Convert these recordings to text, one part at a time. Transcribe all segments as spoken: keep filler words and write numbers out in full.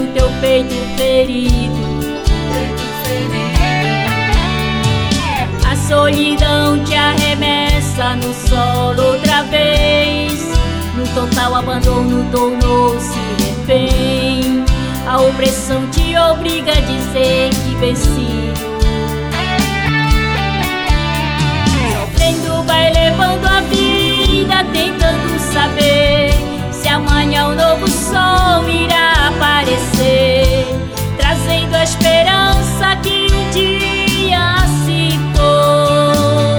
no teu peito ferido. A solidão te arremessa no solo outra vez. No total abandono tornou-se refém. A opressão te obriga a dizer que vencido. Sofrendo vai levando a vida, tentando saber se amanhã um novo sol irá aparecer, trazendo a esperança que um dia se for.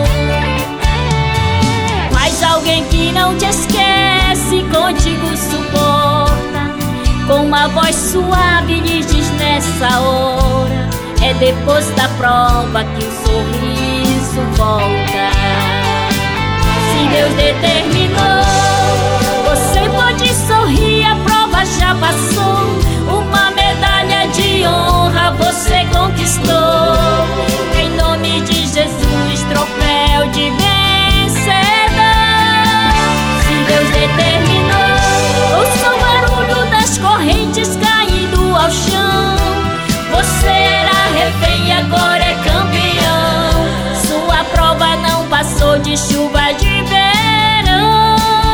Mas alguém que não te esquece, contigo suporta, com uma voz suave lhes diz nessa hora: é depois da prova que o sorriso volta. Se Deus determinou, você pode sorrir, a prova já passou. Uma medalha de honra você conquistou. Em nome de Jesus, troféu de vencedor. Se Deus determinou, ouça o barulho das correntes caindo ao chão. Você era refém e agora é campeão. Sua prova não passou de chuva de verão.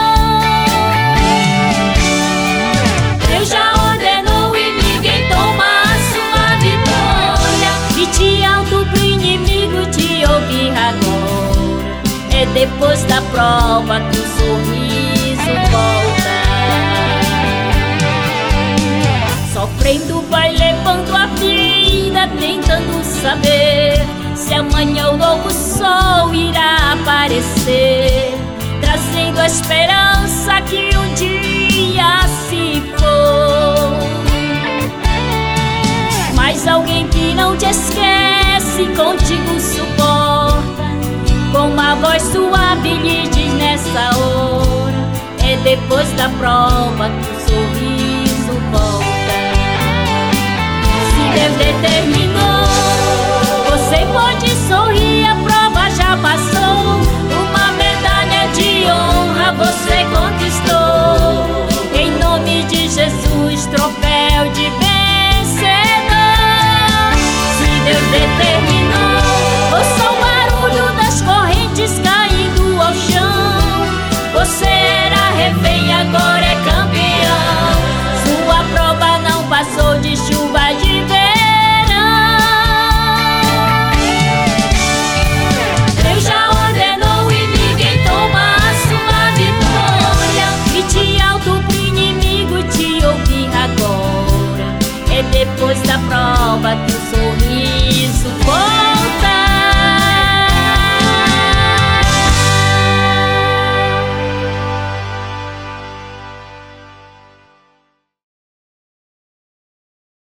Deus já ordenou e ninguém toma a sua vitória. Grite alto pro inimigo te ouvir agora. É depois da prova que o sorriso volta. Sofrendo vai levando a vida, tentando saber se amanhã o novo sol irá aparecer, trazendo a esperança que um dia se for. Mas alguém que não te esquece, contigo suporta, com uma voz suave lhe diz nessa hora: é depois da prova que